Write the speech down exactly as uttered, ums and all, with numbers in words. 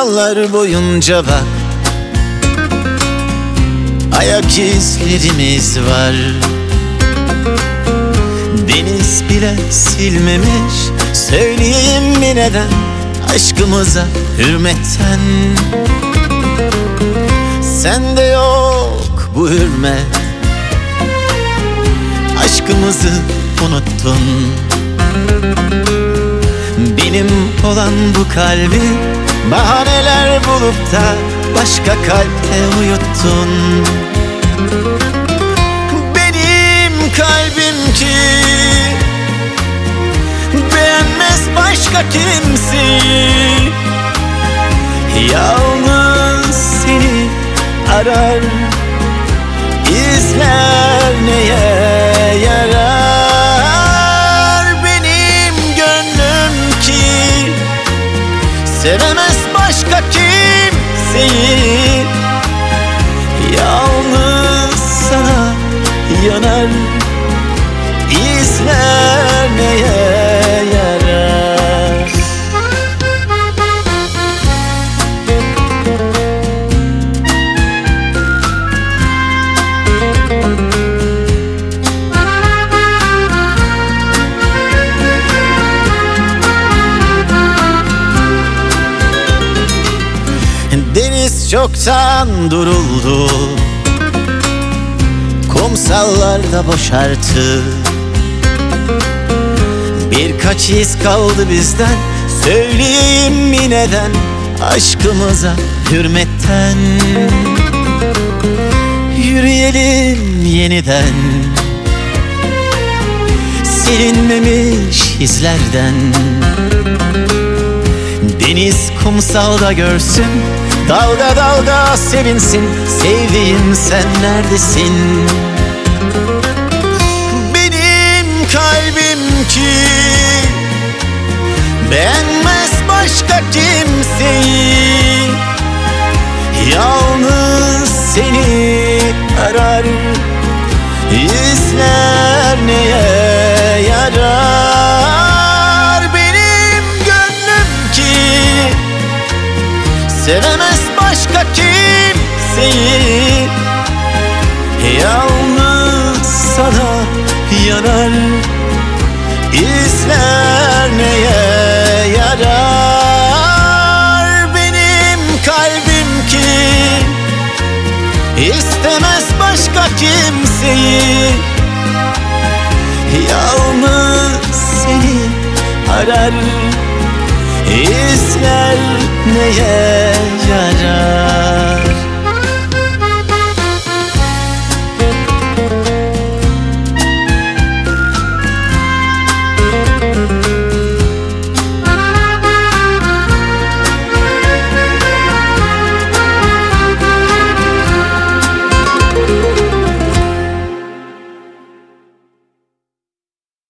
Kumsallar boyunca bak, ayak izlerimiz var. Deniz bile silmemiş, söyleyeyim mi neden? Aşkımıza hürmetten. Sende yok bu hürmet, aşkımızı unuttun. Benim olan bu kalbi bahaneler bulup da başka kalpte uyuttun. Benim kalbim ki beğenmez başka kimseyi, yalnız seni arar, izler neye yarar. Benim gönlüm ki sevemez başka kimseyi, yalnız sana yanar, izler neye yarar. Deniz çoktan duruldu, kumsallarda boşarttı. Birkaç iz kaldı bizden, söyleyeyim mi neden? Aşkımıza hürmetten. Yürüyelim yeniden, silinmemiş izlerden. Deniz kumsalda görsün, dalga dalga sevinsin. Sevdiğim sen neredesin? Benim kalbim ki beğenmez başka kimseyi, yalnız seni arar, izler neye yarar. Benim gönlüm ki sevemez başka kimseyi, yalnız sana yanar, izler neye yarar. Benim kalbim ki istemez başka kimseyi, yalnız seni arar, izler neye yarar.